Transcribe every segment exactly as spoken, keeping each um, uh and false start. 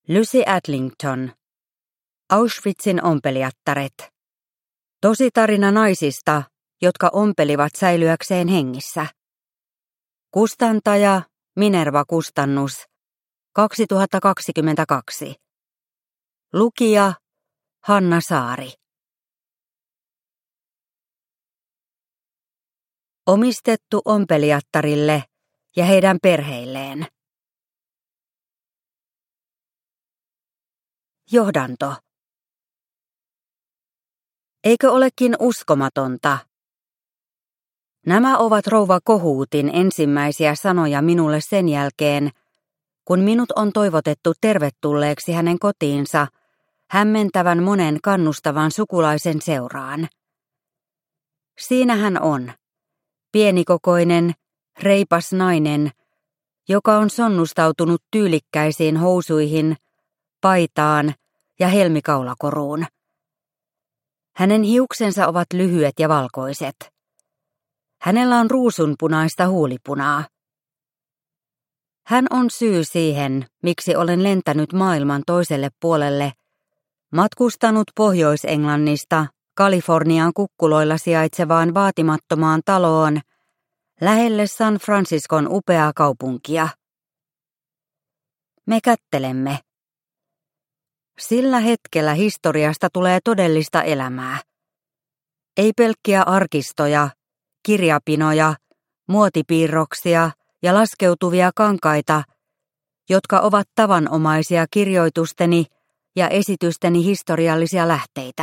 Lucy Adlington. Auschwitzin ompelijattaret. Tositarina naisista, jotka ompelivat säilyäkseen hengissä. Kustantaja Minerva Kustannus. kaksituhattakaksikymmentäkaksi. Lukija Hanna Saari. Omistettu ompelijattarille ja heidän perheilleen. Johdanto. Eikö olekin uskomatonta? Nämä ovat rouva Kohoutin ensimmäisiä sanoja minulle sen jälkeen, kun minut on toivotettu tervetulleeksi hänen kotiinsa hämmentävän monen kannustavan sukulaisen seuraan. Siinä hän on, pienikokoinen, reipas nainen, joka on sonnustautunut tyylikkäisiin housuihin, paitaan ja helmikaulakoruun. Hänen hiuksensa ovat lyhyet ja valkoiset. Hänellä on ruusunpunaista huulipunaa. Hän on syy siihen, miksi olen lentänyt maailman toiselle puolelle, matkustanut Pohjois-Englannista Kalifornian kukkuloilla sijaitsevaan vaatimattomaan taloon lähelle San Franciscon upeaa kaupunkia. Me kättelemme. Sillä hetkellä historiasta tulee todellista elämää. Ei pelkkiä arkistoja, kirjapinoja, muotipiirroksia ja laskeutuvia kankaita, jotka ovat tavanomaisia kirjoitusteni ja esitysteni historiallisia lähteitä.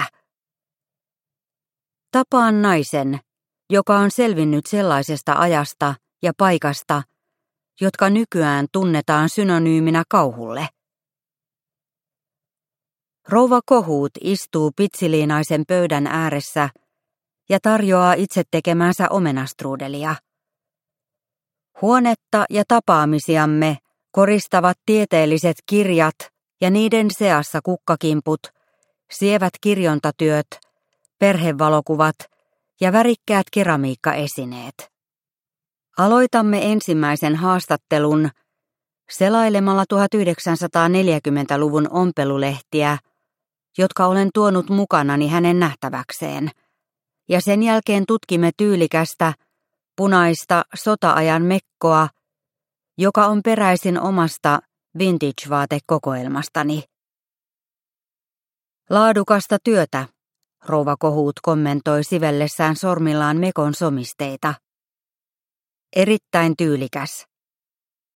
Tapaan naisen, joka on selvinnyt sellaisesta ajasta ja paikasta, jotka nykyään tunnetaan synonyyminä kauhulle. Rouva Kohout istuu pitsiliinaisen pöydän ääressä ja tarjoaa itse tekemänsä omenastruudelia. Huonetta ja tapaamisiamme koristavat tieteelliset kirjat ja niiden seassa kukkakimput, sievät kirjontatyöt, perhevalokuvat ja värikkäät keramiikkaesineet. Aloitamme ensimmäisen haastattelun selailemalla tuhatyhdeksänsataaneljäkymmentäluvun ompelulehtiä, jotka olen tuonut mukanani hänen nähtäväkseen, ja sen jälkeen tutkimme tyylikästä, punaista sota-ajan mekkoa, joka on peräisin omasta vintage-vaatekokoelmastani. Laadukasta työtä, rouva Kohout kommentoi sivellessään sormillaan mekon somisteita. Erittäin tyylikäs.